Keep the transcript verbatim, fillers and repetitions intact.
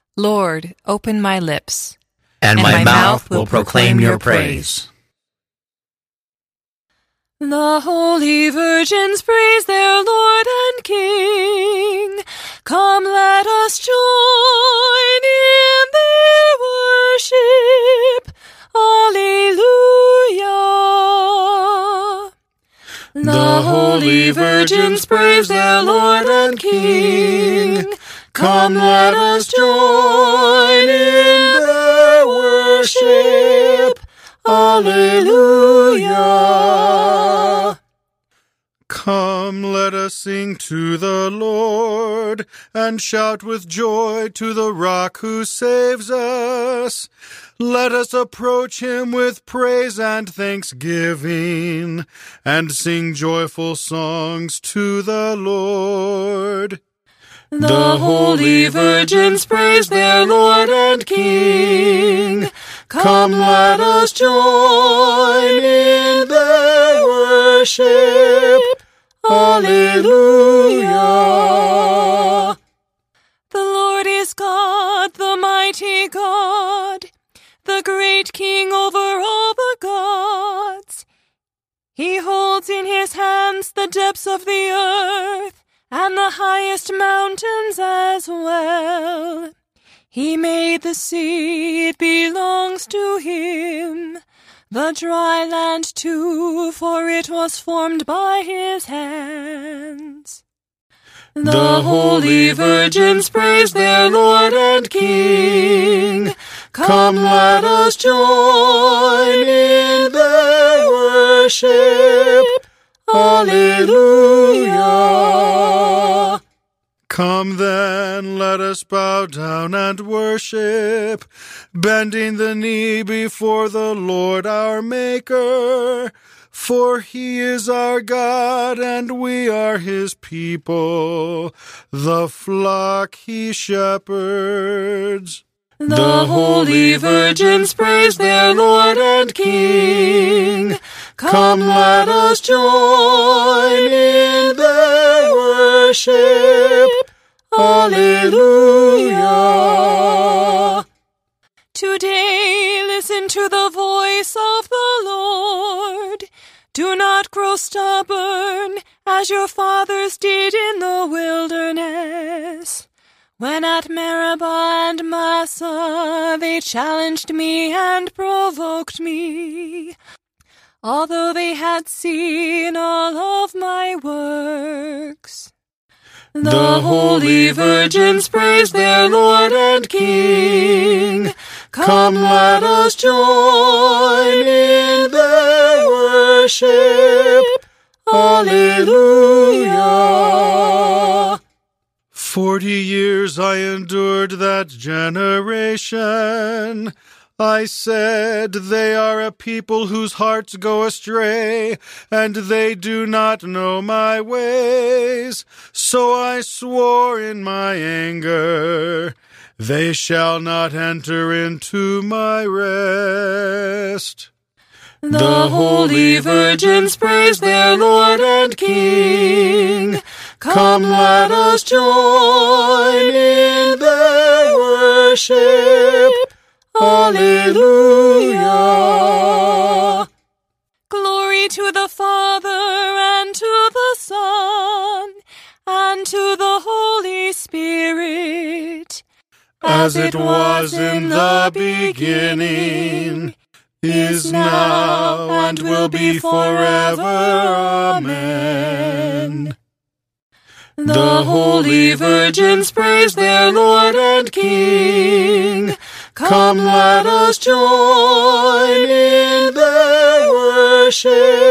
Lord, open my lips, and, and my, my mouth will proclaim your praise. The holy virgins praise their Lord and King. Come, let us join in their worship. Alleluia. The holy virgins praise their Lord and King. Come, let us join in their worship. Alleluia. Come, let us sing to the Lord, and shout with joy to the Rock who saves us. Let us approach him with praise and thanksgiving, and sing joyful songs to the Lord. The holy virgins praise their Lord and King. Come, let us join in their worship. Alleluia. The Lord is God, the mighty God, the great King over all the gods. He holds in his hands the depths of the earth, and the highest mountains as well. He made the sea, it belongs to him, the dry land too, for it was formed by his hands. The holy virgins praise their Lord and King. Come, let us join in their worship. Alleluia. Come then, let us bow down and worship, bending the knee before the Lord our Maker. For he is our God, and we are his people, the flock he shepherds. The holy virgins praise their Lord and King. Come, let us join in their worship. Alleluia. Today listen to the voice of the Lord. Do not grow stubborn, as your fathers did in the wilderness. When at Meribah and Massah they challenged me and provoked me, although they had seen all of my works. The holy virgins praise their Lord and King. Come, let us join in their worship. Alleluia. Forty years I endured that generation. I said, they are a people whose hearts go astray, and they do not know my ways. So I swore in my anger, they shall not enter into my rest. The holy virgins praise their Lord and King. Come, let us join in their worship. Alleluia. Glory to the Father, and to the Son, and to the Holy Spirit, as it was in the beginning, is now, and will be forever. Amen. The holy virgins praise their Lord and King. Come, let us join in their worship.